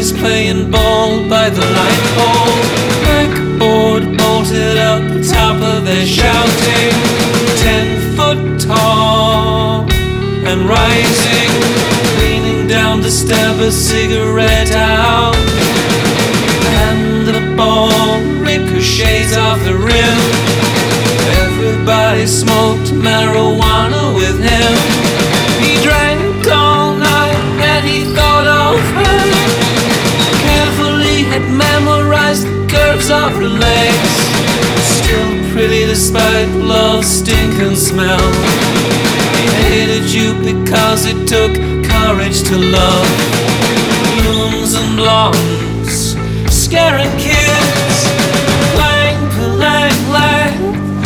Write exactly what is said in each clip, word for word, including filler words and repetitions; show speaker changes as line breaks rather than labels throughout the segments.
boys playing ball by the light pole. Blackboard bolted up top of their shouting. Ten foot tall and rising, leaning down to stab a cigarette out. And the ball ricochets off the rim. Everybody smoked marijuana with him. He drank all night and he thought of her. Carefully had memorized the curves of her legs. Still pretty despite love's stink and smell. He hated you because it took courage to love. Blooms and blondes, scaring kids. Clang, clang, clang.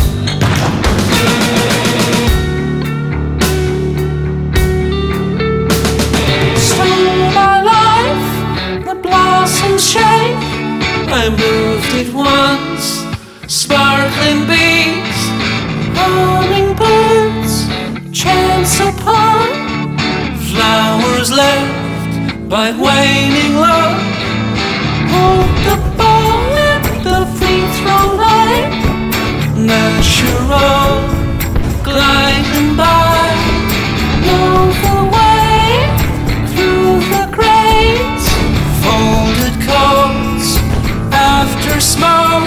Shake. I moved it once. Sparkling bees, humming birds, chance upon flowers left by waning love. Hold the ball at the free throw line. Natural, gliding by. Know the way through the grates. Folded coats after smoke.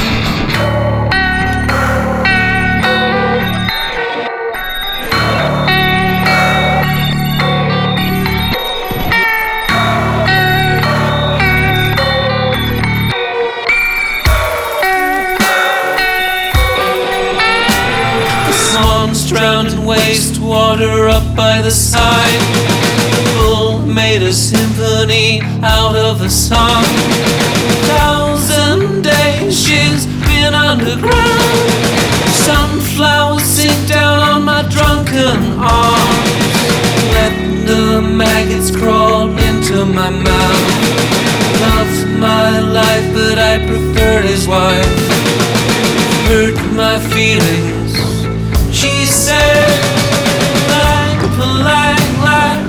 The swans drowned in wastewater up by the side. Made a symphony out of the song. Thousand days she's been underground. Sunflowers sink down on my drunken arms. Let the maggots crawl into my mouth. Loved my life, but I preferred his wife. Hurt my feelings, she said. Like polite life.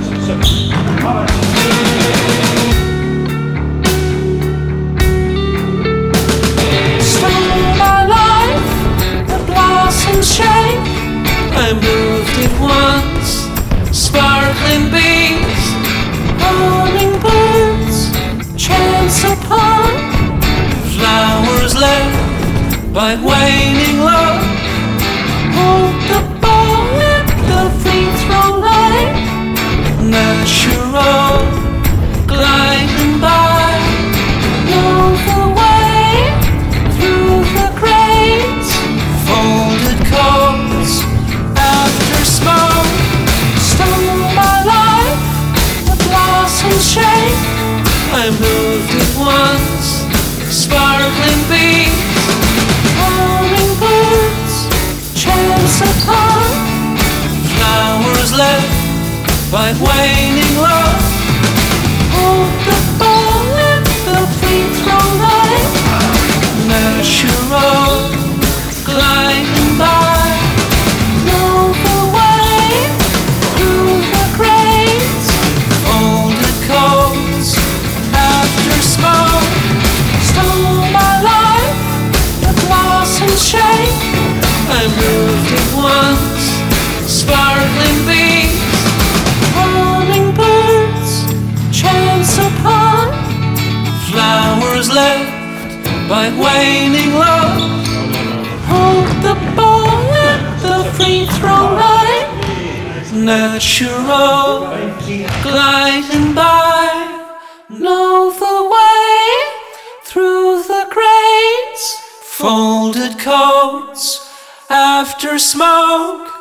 Stole my life, the blossoms shake. I moved it once. Sparkling bees, humming birds, chance upon flowers left by waning love. Hold the ball at the free throw line. Natural, gliding by. Know the way through the grates. Folded coats after smoke. Stole my life, the blossoms shake. I moved it once. Sparkling bees, humming birds, chance upon flowers left by waning love. Hold the ball at the free throw line. Natural, gliding by. Know the way through the grates. Folded coats after smoke. Stole my life, the blossoms shake. I moved it once. Sparkling bees, humming birds, chance upon flowers left by waning love. Hold the ball at the free throw line. Natural, gliding by. Know the way through the grates. Folded coats after smoke.